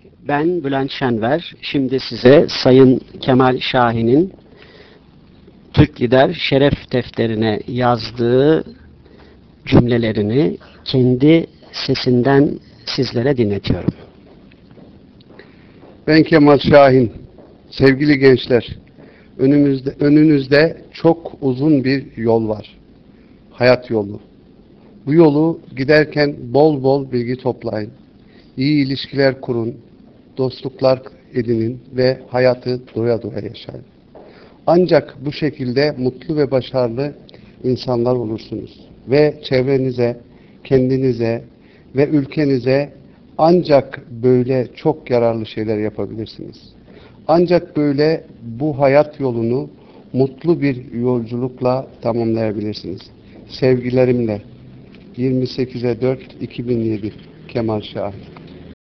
Ben Bülent Şenver. Şimdi size Sayın Kemal Şahin'in Türk Lider Şeref Defterine yazdığı cümlelerini kendi sesinden sizlere dinletiyorum. Ben Kemal Şahin. Sevgili gençler, önünüzde çok uzun bir yol var. Hayat yolu. Bu yolu giderken bol bol bilgi toplayın. İyi ilişkiler kurun, dostluklar edinin ve hayatı doya doya yaşayın. Ancak bu şekilde mutlu ve başarılı insanlar olursunuz. Ve çevrenize, kendinize ve ülkenize ancak böyle çok yararlı şeyler yapabilirsiniz. Ancak böyle bu hayat yolunu mutlu bir yolculukla tamamlayabilirsiniz. Sevgilerimle 28'e 4 2007 Kemal Şahin.